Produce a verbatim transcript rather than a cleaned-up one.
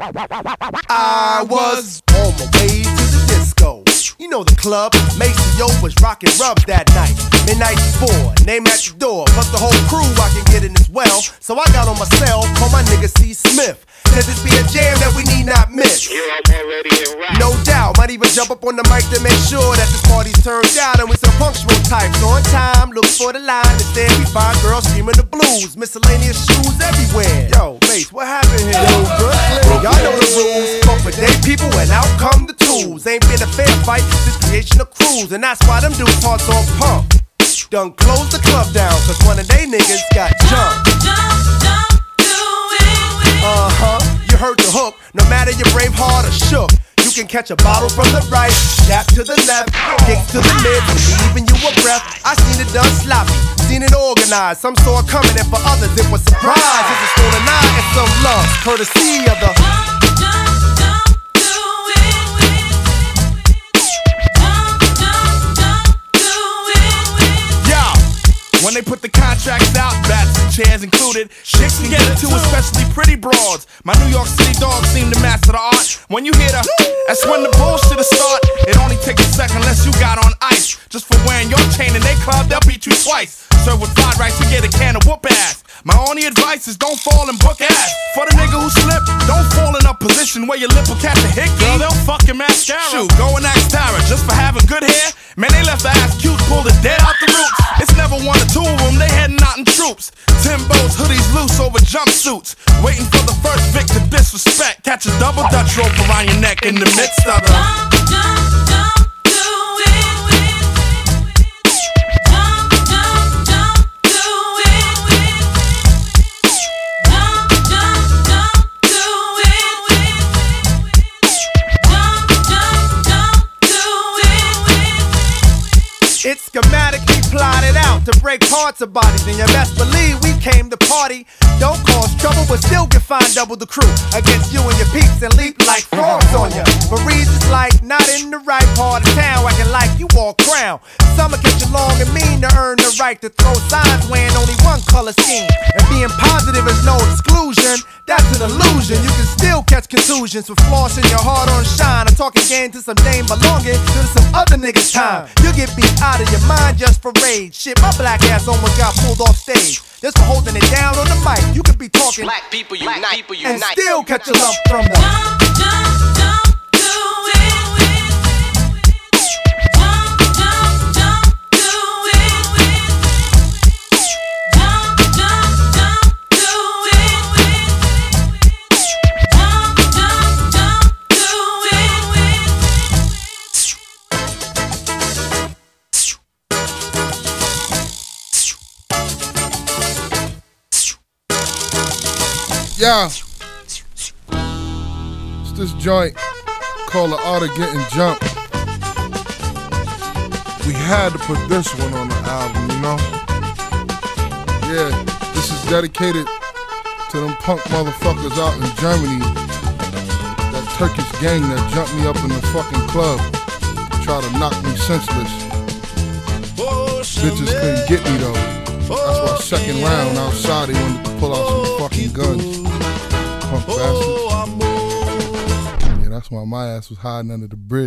I was on my way to the disco. You know the club, Maceo was rockin' rub that night. Midnight four, name at the door, plus the whole crew I can get in as well. So I got on my cell, call my nigga C. Smith. Said this be a jam that we need not miss. No doubt, might even jump up on the mic to make sure that this party's turned out. And we some punctual types on time, look for the line. Instead we find girls screaming the blues, miscellaneous shoes everywhere. Yo, Mace, what happened here? Yo, Brooklyn, y'all know the rules. Fuck with they people and out come the tools. Ain't been a fair fight, this creation of crews. And that's why them dudes hearts on pump. Done close the club down, cause one of they niggas got jumped. Uh-huh, you heard the hook. No matter your brave heart or shook, you can catch a bottle from the right, jab to the left, kick to the mid, leaving you a breath. I seen it done sloppy, seen it organized. Some saw it coming, and for others it was surprise. It's a stolen eye and some love, courtesy of the When they put the contracts out, bats and chairs included, chicks can get it too, especially pretty broads. My New York City dogs seem to master the art. When you hear the, that's when the bullshit'll start. It only takes a second unless you got on ice. Just for wearing your chain in their club, they'll beat you twice. Serve with fried rice, you get a can of whoop ass. My only advice is don't fall and book ass. For the nigga who slip, don't fall in a position where your lip will catch a hickey. Girl, they'll fucking mascara. Shoot, go and ask Tara, just for having good hair. Man, they left the ass cute, pulled it dead out the roots. It's never one or two of them, they heading out in troops. Timbos, hoodies loose over jumpsuits. Waiting for the first vic to disrespect. Catch a double Dutch rope around your neck in the midst of the jump, jump, jump, do it with. Jump, jump, jump, do it with. Jump, jump, jump, do it with. Jump, jump, jump, do it with. It's schematically plotted out to break parts of bodies, and you best believe we came to party. Don't cause trouble, but still get fined double the crew against you and your peeps and leap like frogs on ya. For reasons like not in the right part of town, acting like you all crown. Some will catch you long and mean to earn the right to throw signs wearing only one color scheme. And being positive is no exclusion, that's an illusion. You can still catch contusions for flossing your heart on shine or talking game to some dame belonging to some other nigga's time. You get beat out of your mind just for rage. Shit, my black ass almost got pulled off stage just for holding it down on the mic. You could be talking black people unite, black people and unite, still catch a lump from the jump, jump, jump, do it with. Jump, jump, jump, do it with. Jump, jump, jump, do it with. Jump, jump, jump, do it Yeah, it's this joint called The Art of Getting Jumped. We had to put this one on the album, you know? Yeah, this is dedicated to them punk motherfuckers out in Germany. That Turkish gang that jumped me up in the fucking club, tried to knock me senseless. Bitches couldn't get me though. That's why second round outside they wanted to pull out some fucking guns. Punk bastards. Yeah, that's why my ass was hiding under the bridge.